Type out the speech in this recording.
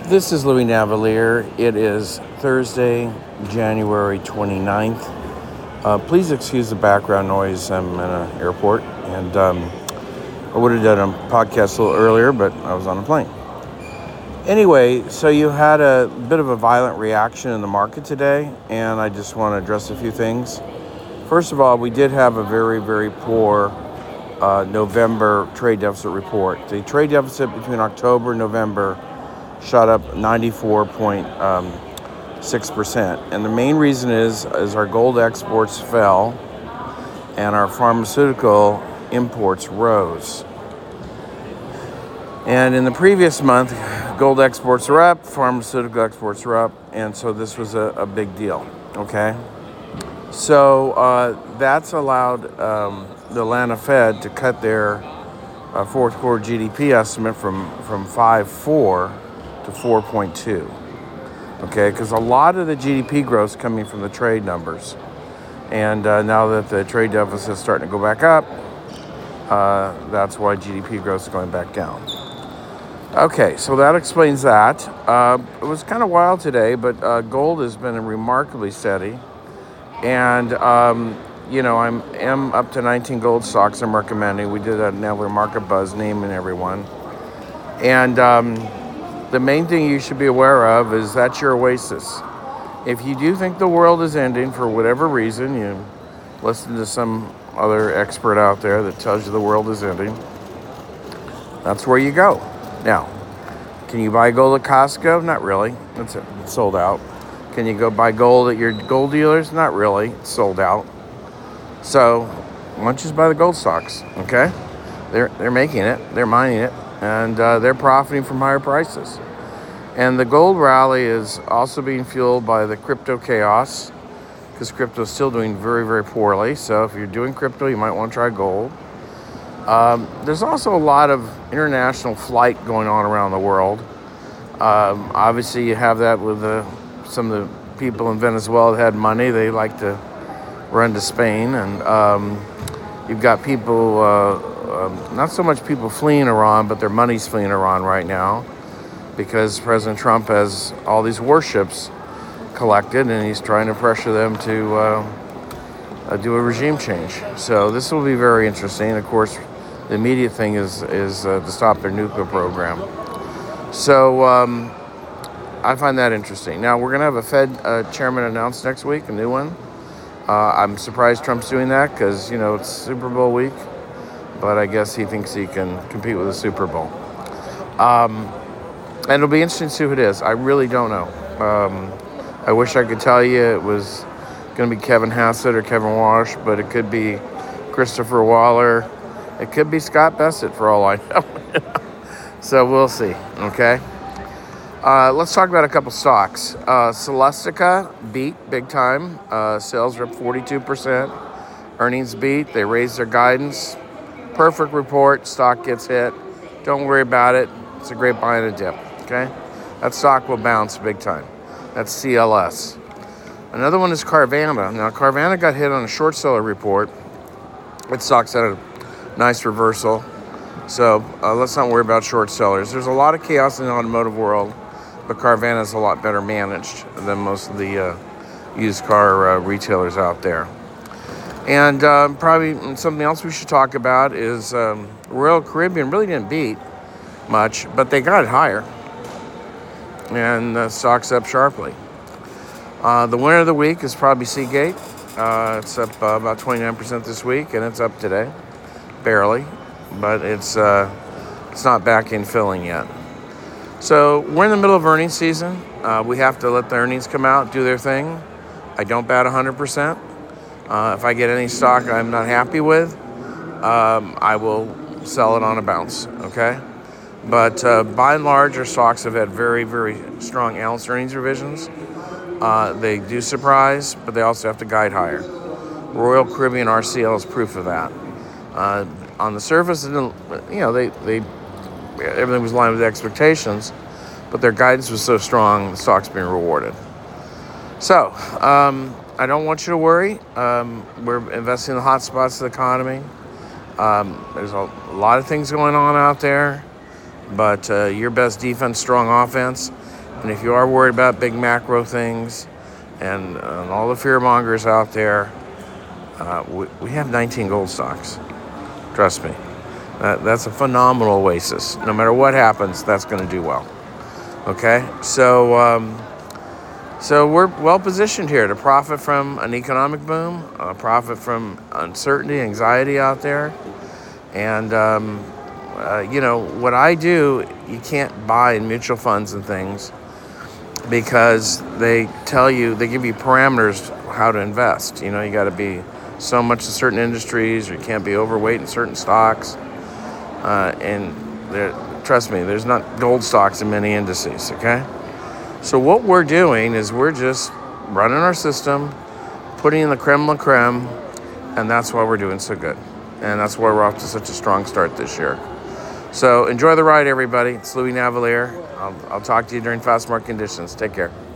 This is Louis Navalier. It is Thursday, January 29th. Please excuse the background noise. I'm in an airport, and I would have done a podcast a little earlier, but I was on a plane. Anyway, so you had a bit of a violent reaction in the market today, and I just want to address a few things. First of all, we did have a very, very poor November trade deficit report. The trade deficit between October and November shot up 94.6%. And the main reason is our gold exports fell and our pharmaceutical imports rose. And in the previous month, gold exports are up, pharmaceutical exports are up, and so this was a big deal, okay? So that's allowed the Atlanta Fed to cut their fourth quarter GDP estimate from 5.4 to 4.2, okay? Because a lot of the GDP growth is coming from the trade numbers. And now that the trade deficit is starting to go back up, that's why GDP growth is going back down. Okay, so that explains that. It was kind of wild today, but gold has been remarkably steady. And, I'm up to 19 gold stocks I'm recommending. We did a Navalier Market Buzz naming everyone. And the main thing you should be aware of is that's your oasis. If you do think the world is ending for whatever reason, you listen to some other expert out there that tells you the world is ending, that's where you go. Now, can you buy gold at Costco? Not really. It's sold out. Can you go buy gold at your gold dealers? Not really. It's sold out. So, why don't you just buy the gold stocks, okay? They're making it. They're mining it. And they're profiting from higher prices. And the gold rally is also being fueled by the crypto chaos, because crypto is still doing very, very poorly. So if you're doing crypto, you might want to try gold. There's also a lot of international flight going on around the world. Obviously, you have that with some of the people in Venezuela that had money. They like to run to Spain. And you've got people, not so much people fleeing Iran, but their money's fleeing Iran right now because President Trump has all these warships collected and he's trying to pressure them to do a regime change. So this will be very interesting. Of course, the immediate thing is to stop their nuclear program. So I find that interesting. Now, we're going to have a Fed chairman announced next week, a new one. I'm surprised Trump's doing that because, it's Super Bowl week. But I guess he thinks he can compete with the Super Bowl. And it'll be interesting to see who it is. I really don't know. I wish I could tell you it was going to be Kevin Hassett or Kevin Walsh, but it could be Christopher Waller. It could be Scott Bessent for all I know. So we'll see, okay? Let's talk about a couple stocks. Celestica beat big time. Sales are up 42%. Earnings beat. They raised their guidance. Perfect report. Stock gets hit. Don't worry about it. It's a great buy and a dip, okay? That stock will bounce big time. That's CLS. Another one is Carvana. Now, Carvana got hit on a short seller report. Its stock's had a nice reversal. So let's not worry about short sellers. There's a lot of chaos in the automotive world, but Carvana is a lot better managed than most of the used car retailers out there. And probably something else we should talk about is Royal Caribbean really didn't beat much, but they got it higher. And the stock's up sharply. The winner of the week is probably Seagate. It's up about 29% this week, and it's up today. Barely. But it's not back in filling yet. So we're in the middle of earnings season. We have to let the earnings come out, do their thing. I don't bet 100%. If I get any stock I'm not happy with, I will sell it on a bounce, okay? But by and large, our stocks have had very, very strong analyst earnings revisions. They do surprise, but they also have to guide higher. Royal Caribbean RCL is proof of that. On the surface, everything was in line with expectations, but their guidance was so strong, the stock's being rewarded. So, I don't want you to worry. We're investing in the hot spots of the economy. There's a lot of things going on out there. But your best defense, strong offense. And if you are worried about big macro things and all the fear mongers out there, we have 19 gold stocks. Trust me. That's a phenomenal oasis. No matter what happens, that's going to do well. Okay? So we're well positioned here to profit from an economic boom, profit from uncertainty, anxiety out there. And, what I do, you can't buy in mutual funds and things because they give you parameters how to invest. You got to be so much in certain industries, or you can't be overweight in certain stocks. Trust me, there's not gold stocks in many indices, okay? So what we're doing is we're just running our system, putting in the creme de la creme, and that's why we're doing so good. And that's why we're off to such a strong start this year. So enjoy the ride, everybody. It's Louis Navalier. I'll talk to you during fast market conditions. Take care.